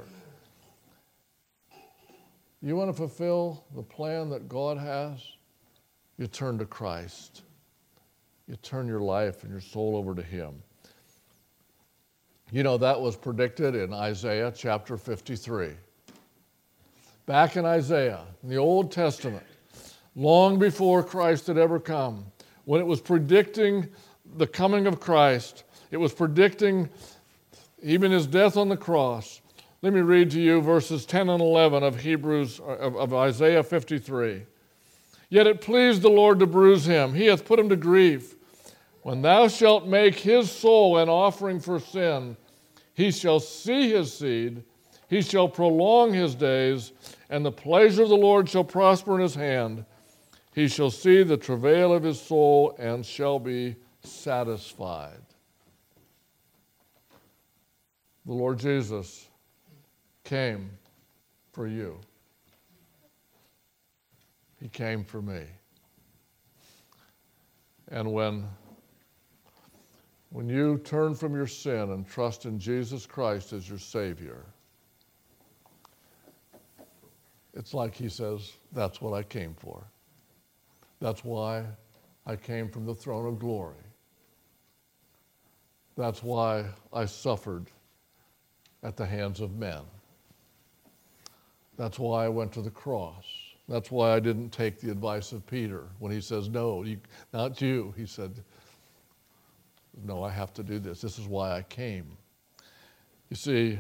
You want to fulfill the plan that God has? You turn to Christ. You turn your life and your soul over to Him. You know, that was predicted in Isaiah chapter 53. Back in Isaiah, in the Old Testament, long before Christ had ever come, when it was predicting the coming of Christ, it was predicting even His death on the cross. Let me read to you verses 10 and 11 of Isaiah 53. Yet it pleased the Lord to bruise Him. He hath put Him to grief. When thou shalt make His soul an offering for sin, He shall see His seed, He shall prolong His days, and the pleasure of the Lord shall prosper in His hand. He shall see the travail of His soul and shall be satisfied. The Lord Jesus came for you. He came for me. And when you turn from your sin and trust in Jesus Christ as your Savior, it's like He says, that's what I came for. That's why I came from the throne of glory. That's why I suffered at the hands of men. That's why I went to the cross. That's why I didn't take the advice of Peter when he says, no, not you. He said, no, I have to do this. This is why I came. You see,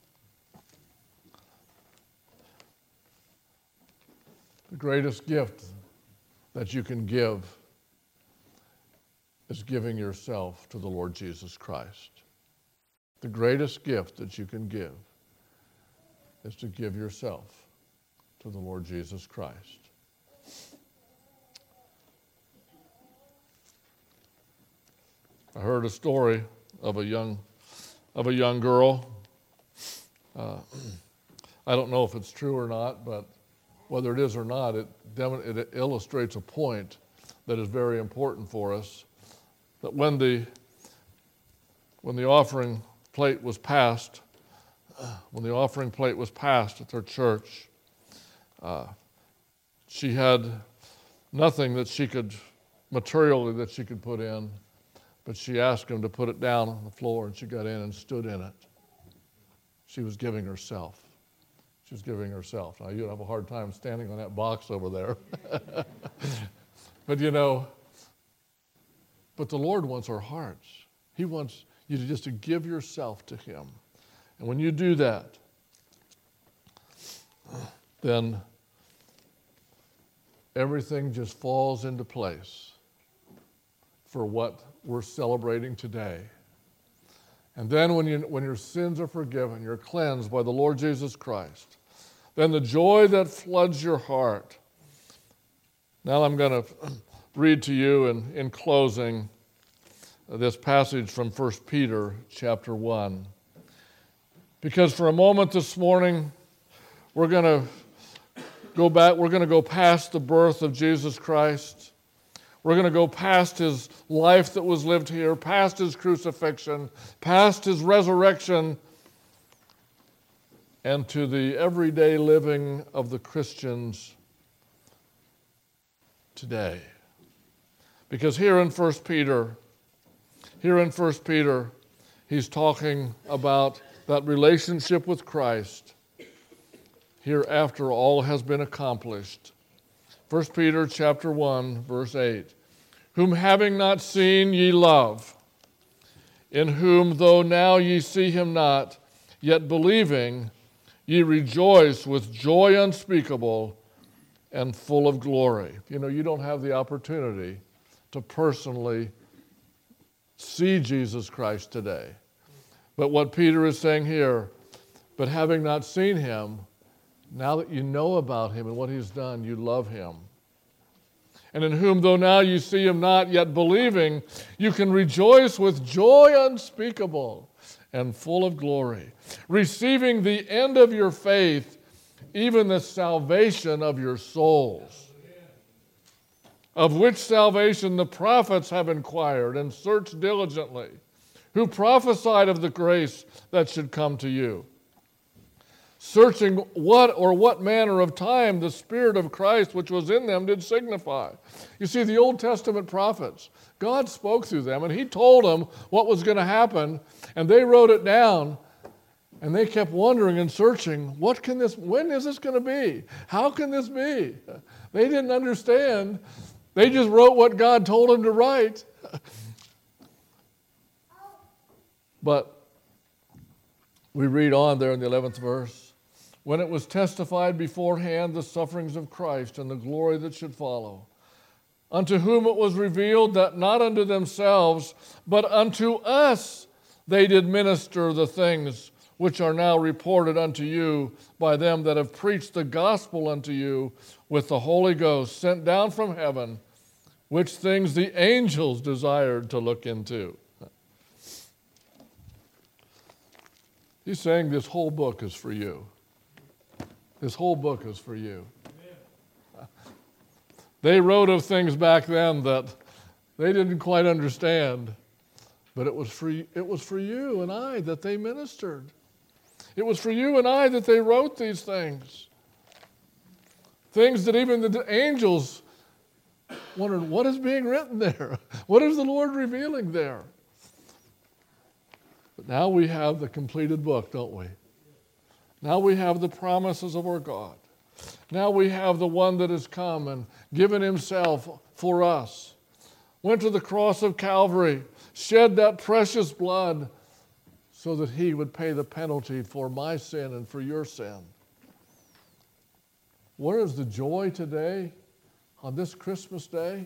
the greatest gift that you can give is giving yourself to the Lord Jesus Christ. The greatest gift that you can give is to give yourself to the Lord Jesus Christ. I heard a story of a young girl. I don't know if it's true or not, but whether it is or not, it illustrates a point that is very important for us. That when the offering plate was passed, at their church, she had nothing that she could materially that she could put in, but she asked him to put it down on the floor, and she got in and stood in it. She was giving herself. She was giving herself. Now, you'd have a hard time standing on that box over there. But but the Lord wants our hearts. He wants you to just to give yourself to Him. And when you do that, then everything just falls into place for what we're celebrating today. And then when your sins are forgiven, you're cleansed by the Lord Jesus Christ, then the joy that floods your heart. Now I'm going to read to you in closing this passage from 1 Peter chapter 1. Because for a moment this morning, we're going to go back, we're going to go past the birth of Jesus Christ. We're going to go past His life that was lived here, past His crucifixion, past His resurrection, and to the everyday living of the Christians today. Because here in 1 Peter, he's talking about that relationship with Christ here after all has been accomplished. 1 Peter chapter 1, verse 8. Whom having not seen ye love, in whom though now ye see Him not, yet believing, ye rejoice with joy unspeakable and full of glory. You don't have the opportunity to personally see Jesus Christ today. But what Peter is saying here, but having not seen Him, now that you know about Him and what He's done, you love Him. And in whom, though now you see Him not, yet believing, you can rejoice with joy unspeakable and full of glory, receiving the end of your faith, even the salvation of your souls, of which salvation the prophets have inquired and searched diligently, who prophesied of the grace that should come to you, searching what manner of time the Spirit of Christ which was in them did signify. You see, the Old Testament prophets, God spoke through them, and He told them what was going to happen, and they wrote it down, and they kept wondering and searching, when is this going to be? How can this be? They didn't understand. They just wrote what God told them to write. But we read on there in the 11th verse, when it was testified beforehand the sufferings of Christ and the glory that should follow, unto whom it was revealed that not unto themselves, but unto us they did minister the things which are now reported unto you by them that have preached the gospel unto you with the Holy Ghost sent down from heaven, which things the angels desired to look into. He's saying this whole book is for you. This whole book is for you. Amen. They wrote of things back then that they didn't quite understand, but it was for you and I that they ministered. It was for you and I that they wrote these things. Things that even the angels wondered, what is being written there? What is the Lord revealing there? But now we have the completed book, don't we? Now we have the promises of our God. Now we have the one that has come and given Himself for us, went to the cross of Calvary, shed that precious blood so that He would pay the penalty for my sin and for your sin. Where is the joy today on this Christmas day?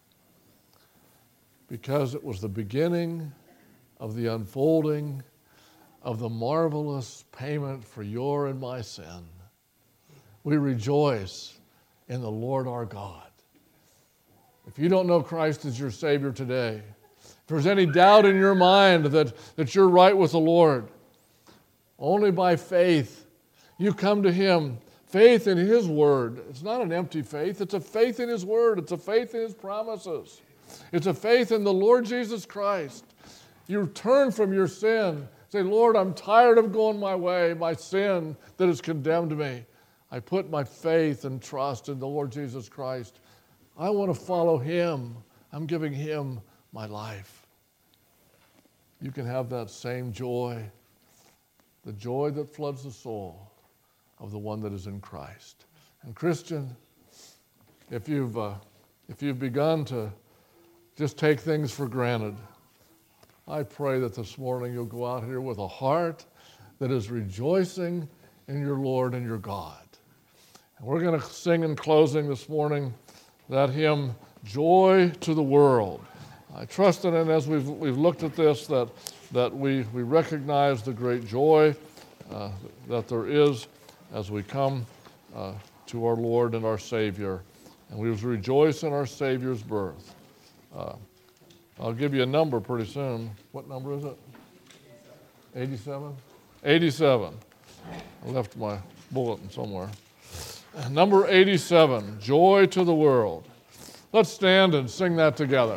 Because it was the beginning of the unfolding of the marvelous payment for your and my sin. We rejoice in the Lord our God. If you don't know Christ as your Savior today, if there's any doubt in your mind that you're right with the Lord, only by faith you come to Him faith in His Word. It's not an empty faith. It's a faith in His Word. It's a faith in His promises. It's a faith in the Lord Jesus Christ. You turn from your sin. Say, Lord, I'm tired of going my way, my sin that has condemned me. I put my faith and trust in the Lord Jesus Christ. I want to follow Him. I'm giving Him my life. You can have that same joy, the joy that floods the soul of the one that is in Christ. And Christian, if you've begun to just take things for granted, I pray that this morning you'll go out here with a heart that is rejoicing in your Lord and your God. And we're going to sing in closing this morning that hymn, Joy to the World. I trust in it as we've looked at this that we recognize the great joy that there is as we come to our Lord and our Savior. And we rejoice in our Savior's birth. I'll give you a number pretty soon. What number is it? 87? 87. I left my bulletin somewhere. Number 87, Joy to the World. Let's stand and sing that together.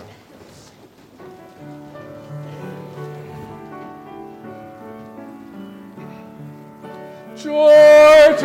Joy to